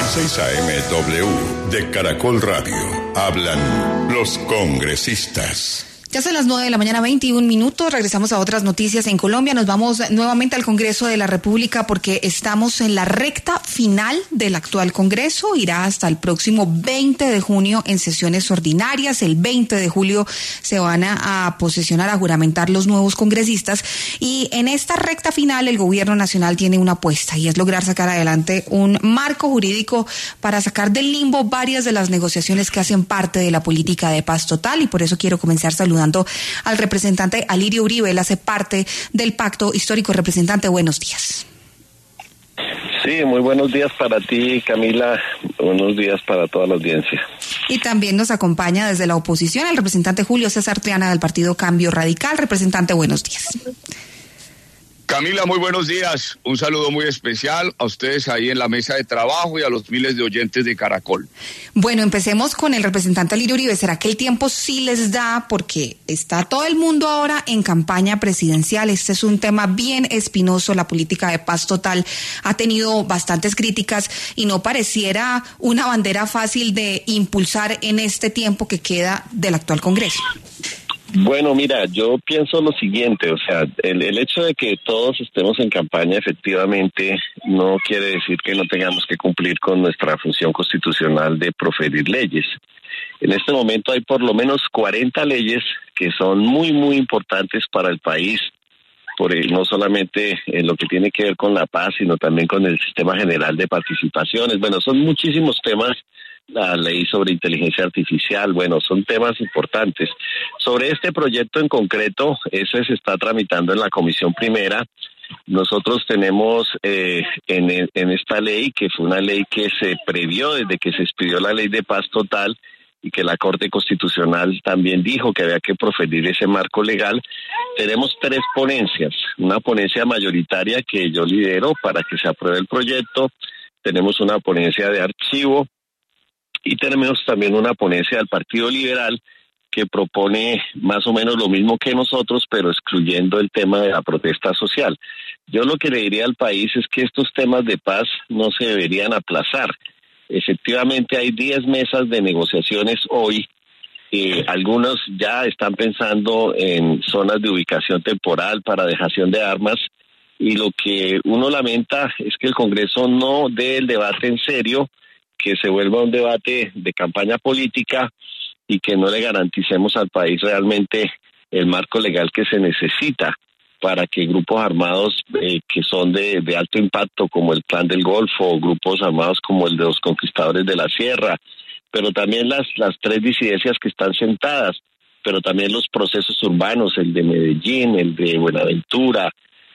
6 AM W de Caracol Radio. Hablan los congresistas. Ya son las 9:21 a.m. Regresamos a otras noticias en Colombia. Nos vamos nuevamente al Congreso de la República porque estamos en la recta final del actual Congreso. Irá hasta el próximo 20 de junio en sesiones ordinarias. El 20 de julio se van a posesionar, a juramentar los nuevos congresistas. Y en esta recta final el Gobierno Nacional tiene una apuesta y es lograr sacar adelante un marco jurídico para sacar del limbo varias de las negociaciones que hacen parte de la política de paz total. Y por eso quiero comenzar saludando al representante Alirio Uribe. Él hace parte del Pacto Histórico. Representante, buenos días. Sí, muy buenos días para ti, Camila. Buenos días para toda la audiencia. Y también nos acompaña desde la oposición el representante Julio César Triana del Partido Cambio Radical. Representante, buenos días. Camila, muy buenos días. Un saludo muy especial a ustedes ahí en la mesa de trabajo y a los miles de oyentes de Caracol. Bueno, empecemos con el representante Alirio Uribe. ¿Será que el tiempo sí les da? Porque está todo el mundo ahora en campaña presidencial. Este es un tema bien espinoso. La política de paz total ha tenido bastantes críticas y no pareciera una bandera fácil de impulsar en este tiempo que queda del actual Congreso. Bueno, mira, yo pienso lo siguiente, o sea, el hecho de que todos estemos en campaña efectivamente no quiere decir que no tengamos que cumplir con nuestra función constitucional de proferir leyes. En este momento hay por lo menos 40 leyes que son muy, muy importantes para el país, no solamente en lo que tiene que ver con la paz, sino también con el sistema general de participaciones. Bueno, son muchísimos temas. La ley sobre inteligencia artificial, bueno, son temas importantes. Sobre este proyecto en concreto, ese se está tramitando en la Comisión Primera. Nosotros tenemos en esta ley, que fue una ley que se previó desde que se expidió la ley de paz total y que la Corte Constitucional también dijo que había que proferir ese marco legal, tenemos 3 ponencias. Una ponencia mayoritaria que yo lidero para que se apruebe el proyecto, tenemos una ponencia de archivo, y tenemos también una ponencia del Partido Liberal que propone más o menos lo mismo que nosotros, pero excluyendo el tema de la protesta social. Yo lo que le diría al país es que estos temas de paz no se deberían aplazar. Efectivamente hay 10 mesas de negociaciones hoy. Algunos ya están pensando en zonas de ubicación temporal para dejación de armas. Y lo que uno lamenta es que el Congreso no dé el debate en serio, que se vuelva un debate de campaña política y que no le garanticemos al país realmente el marco legal que se necesita para que grupos armados que son de alto impacto, como el Clan del Golfo, o grupos armados como el de los Conquistadores de la Sierra, pero también las 3 disidencias que están sentadas, pero también los procesos urbanos, el de Medellín, el de Buenaventura,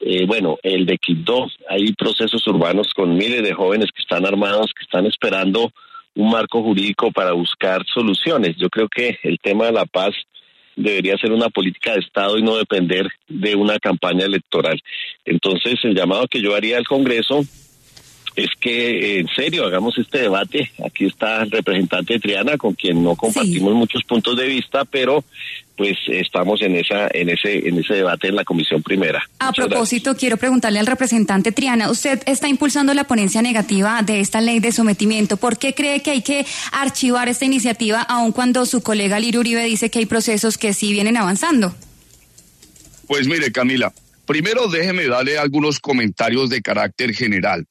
el de Quibdó. Hay procesos urbanos con miles de jóvenes que están armados, que están esperando un marco jurídico para buscar soluciones. Yo creo que el tema de la paz debería ser una política de Estado y no depender de una campaña electoral. Entonces, el llamado que yo haría al Congreso es que en serio hagamos este debate. Aquí está el representante Triana, con quien no compartimos muchos puntos de vista, pero pues estamos en ese debate en la Comisión Primera. A propósito, quiero preguntarle al representante Triana, usted está impulsando la ponencia negativa de esta ley de sometimiento. ¿Por qué cree que hay que archivar esta iniciativa, aun cuando su colega Alirio Uribe dice que hay procesos que sí vienen avanzando? Pues mire, Camila, primero déjeme darle algunos comentarios de carácter general.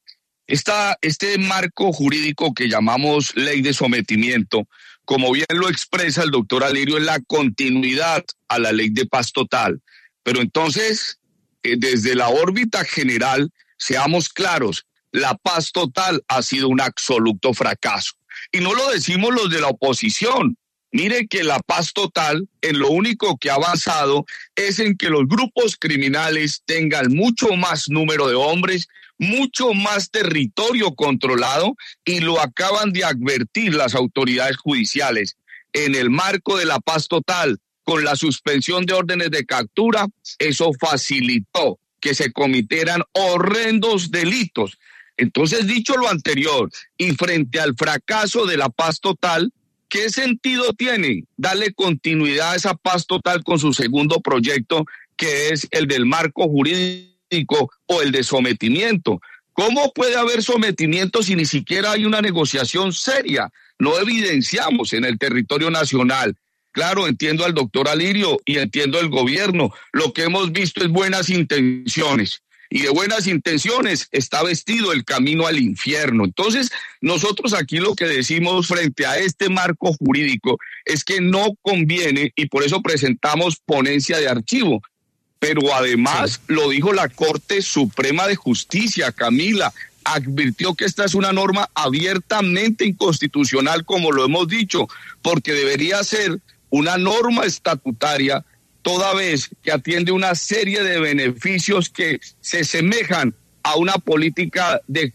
Este marco jurídico que llamamos ley de sometimiento, como bien lo expresa el doctor Alirio, es la continuidad a la ley de paz total. Pero entonces, desde la órbita general, seamos claros, la paz total ha sido un absoluto fracaso. Y no lo decimos los de la oposición. Mire que la paz total, en lo único que ha avanzado es en que los grupos criminales tengan mucho más número de hombres, mucho más territorio controlado, y lo acaban de advertir las autoridades judiciales. En el marco de la paz total, con la suspensión de órdenes de captura, eso facilitó que se cometieran horrendos delitos. Entonces, dicho lo anterior, y frente al fracaso de la paz total, ¿qué sentido tiene darle continuidad a esa paz total con su segundo proyecto, que es el del marco jurídico o el de sometimiento? ¿Cómo puede haber sometimiento si ni siquiera hay una negociación seria? No evidenciamos en el territorio nacional. Claro, entiendo al doctor Alirio y entiendo el gobierno. Lo que hemos visto es buenas intenciones. Y de buenas intenciones está vestido el camino al infierno. Entonces, nosotros aquí lo que decimos frente a este marco jurídico es que no conviene y por eso presentamos ponencia de archivo. Pero además lo dijo la Corte Suprema de Justicia, Camila, advirtió que esta es una norma abiertamente inconstitucional, como lo hemos dicho, porque debería ser una norma estatutaria, toda vez que atiende una serie de beneficios que se semejan a una política de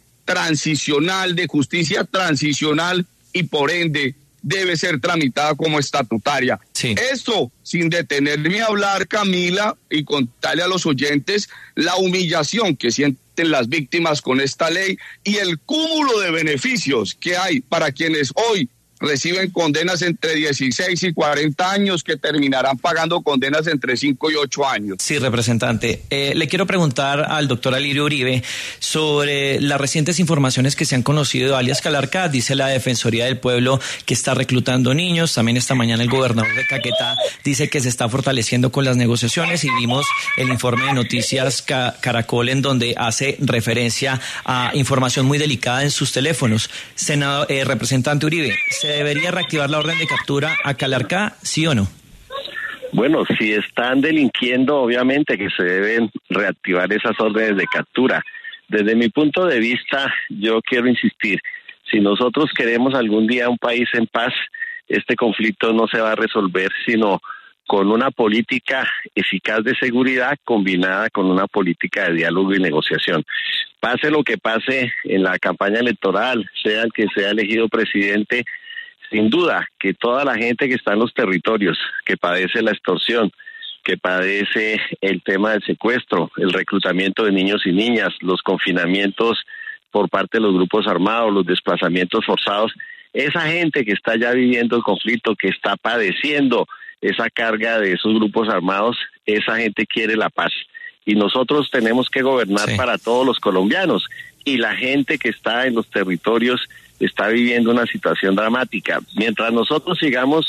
justicia transicional y por ende debe ser tramitada como estatutaria. Sí. Esto, sin detenerme a hablar, Camila, y contarle a los oyentes la humillación que sienten las víctimas con esta ley y el cúmulo de beneficios que hay para quienes hoy reciben condenas entre 16 y 40 años que terminarán pagando condenas entre 5 y 8 años. Sí, representante. Le quiero preguntar al doctor Alirio Uribe sobre las recientes informaciones que se han conocido de alias Calarcá. Dice la Defensoría del Pueblo que está reclutando niños. También esta mañana el gobernador de Caquetá dice que se está fortaleciendo con las negociaciones y vimos el informe de Noticias Caracol en donde hace referencia a información muy delicada en sus teléfonos. Representante Uribe, ¿se debería reactivar la orden de captura a Calarcá, sí o no? Bueno, si están delinquiendo, obviamente que se deben reactivar esas órdenes de captura. Desde mi punto de vista, yo quiero insistir, si nosotros queremos algún día un país en paz, este conflicto no se va a resolver sino con una política eficaz de seguridad combinada con una política de diálogo y negociación. Pase lo que pase en la campaña electoral, sea el que sea elegido presidente, sin duda que toda la gente que está en los territorios, que padece la extorsión, que padece el tema del secuestro, el reclutamiento de niños y niñas, los confinamientos por parte de los grupos armados, los desplazamientos forzados, esa gente que está ya viviendo el conflicto, que está padeciendo esa carga de esos grupos armados, esa gente quiere la paz. Y nosotros tenemos que gobernar para todos los colombianos. Y la gente que está en los territorios está viviendo una situación dramática. Mientras nosotros sigamos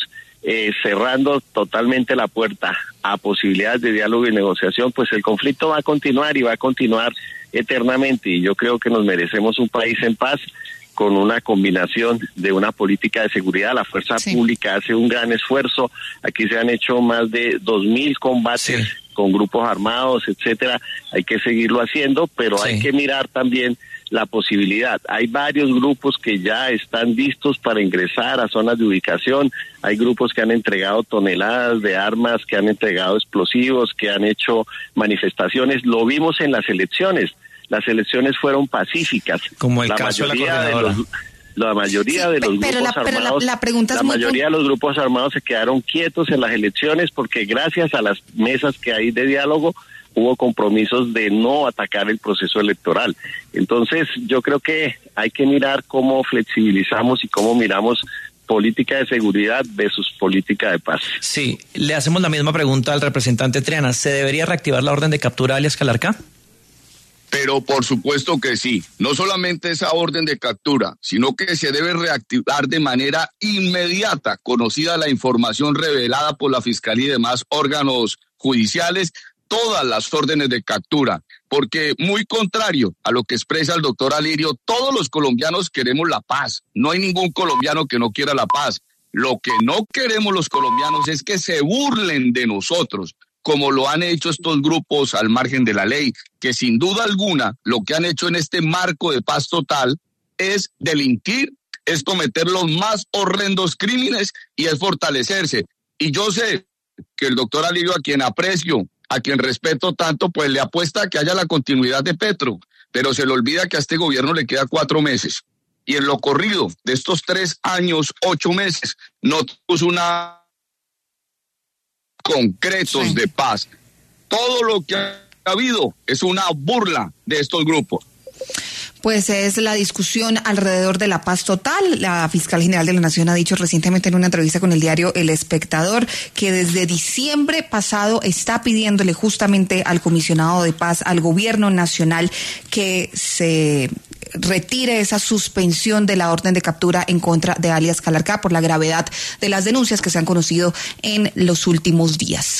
cerrando totalmente la puerta a posibilidades de diálogo y negociación, pues el conflicto va a continuar y va a continuar eternamente. Y yo creo que nos merecemos un país en paz con una combinación de una política de seguridad. La fuerza pública hace un gran esfuerzo. Aquí se han hecho más de 2.000 combates con grupos armados, etcétera. Hay que seguirlo haciendo, pero hay que mirar también la posibilidad. Hay varios grupos que ya están listos para ingresar a zonas de ubicación. Hay grupos que han entregado toneladas de armas, que han entregado explosivos, que han hecho manifestaciones. Lo vimos en las elecciones. Las elecciones fueron pacíficas. Como el caso de la coordinadora. La mayoría de los grupos armados, la mayoría de los grupos armados se quedaron quietos en las elecciones porque gracias a las mesas que hay de diálogo hubo compromisos de no atacar el proceso electoral. Entonces, yo creo que hay que mirar cómo flexibilizamos y cómo miramos política de seguridad versus política de paz. Sí, le hacemos la misma pregunta al representante Triana. ¿Se debería reactivar la orden de captura alias Calarcá? Pero por supuesto que sí, no solamente esa orden de captura, sino que se debe reactivar de manera inmediata, conocida la información revelada por la Fiscalía y demás órganos judiciales, todas las órdenes de captura, porque muy contrario a lo que expresa el doctor Alirio, todos los colombianos queremos la paz, no hay ningún colombiano que no quiera la paz. Lo que no queremos los colombianos es que se burlen de nosotros, como lo han hecho estos grupos al margen de la ley, que sin duda alguna lo que han hecho en este marco de paz total es delinquir, es cometer los más horrendos crímenes y es fortalecerse. Y yo sé que el doctor Alirio, a quien aprecio, a quien respeto tanto, pues le apuesta a que haya la continuidad de Petro, pero se le olvida que a este gobierno le queda 4 meses. Y en lo corrido de estos 3 años, 8 meses, no puso una concretos de paz. Todo lo que ha habido es una burla de estos grupos. Pues es la discusión alrededor de la paz total. La fiscal general de la Nación ha dicho recientemente en una entrevista con el diario El Espectador que desde diciembre pasado está pidiéndole justamente al comisionado de paz, al gobierno nacional, que se retire esa suspensión de la orden de captura en contra de alias Calarcá por la gravedad de las denuncias que se han conocido en los últimos días.